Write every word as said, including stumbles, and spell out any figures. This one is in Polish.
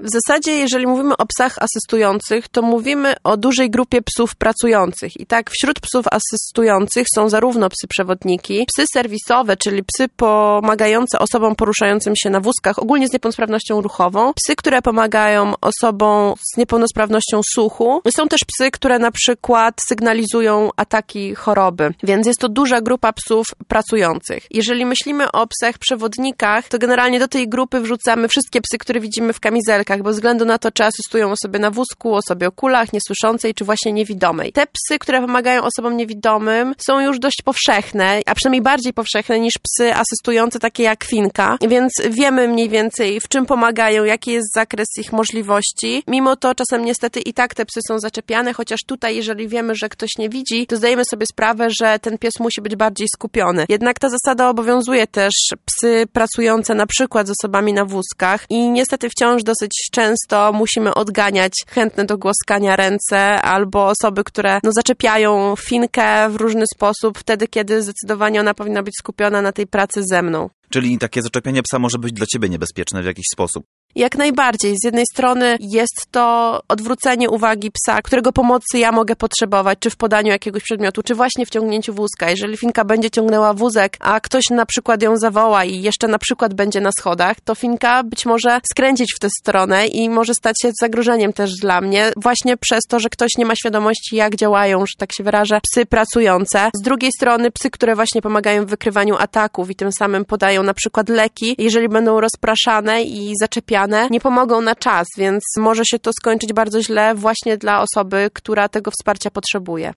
W zasadzie, jeżeli mówimy o psach asystujących, to mówimy o dużej grupie psów pracujących. I tak wśród psów asystujących są zarówno psy przewodniki, psy serwisowe, czyli psy pomagające osobom poruszającym się na wózkach, ogólnie z niepełnosprawnością ruchową, psy, które pomagają osobom z niepełnosprawnością słuchu. Są też psy, które na przykład sygnalizują ataki choroby, więc jest to duża grupa psów pracujących. Jeżeli myślimy o psach przewodnikach, to generalnie do tej grupy wrzucamy wszystkie psy, które widzimy w kamizelkach, bez względu na to, czy asystują osobie na wózku, osobie o kulach, niesłyszącej, czy właśnie niewidomej. Te psy, które pomagają osobom niewidomym, są już dość powszechne, a przynajmniej bardziej powszechne niż psy asystujące, takie jak Finka, więc wiemy mniej więcej, w czym pomagają, jaki jest zakres ich możliwości. Mimo to czasem niestety i tak te psy są zaczepiane, chociaż tutaj, jeżeli wiemy, że ktoś nie widzi, to zdajemy sobie sprawę, że ten pies musi być bardziej skupiony. Jednak ta zasada obowiązuje też psy pracujące na przykład z osobami na wózkach i niestety wciąż dosyć często musimy odganiać chętne do głaskania ręce albo osoby, które no, zaczepiają Finkę w różny sposób, wtedy, kiedy zdecydowanie ona powinna być skupiona na tej pracy ze mną. Czyli takie zaczepianie psa może być dla ciebie niebezpieczne w jakiś sposób. Jak najbardziej. Z jednej strony jest to odwrócenie uwagi psa, którego pomocy ja mogę potrzebować, czy w podaniu jakiegoś przedmiotu, czy właśnie w ciągnięciu wózka. Jeżeli Finka będzie ciągnęła wózek, a ktoś na przykład ją zawoła i jeszcze na przykład będzie na schodach, to Finka być może skręcić w tę stronę i może stać się zagrożeniem też dla mnie, właśnie przez to, że ktoś nie ma świadomości, jak działają, że tak się wyrażę, psy pracujące. Z drugiej strony psy, które właśnie pomagają w wykrywaniu ataków i tym samym podają na przykład leki, jeżeli będą rozpraszane i zaczepiane, nie pomogą na czas, więc może się to skończyć bardzo źle właśnie dla osoby, która tego wsparcia potrzebuje.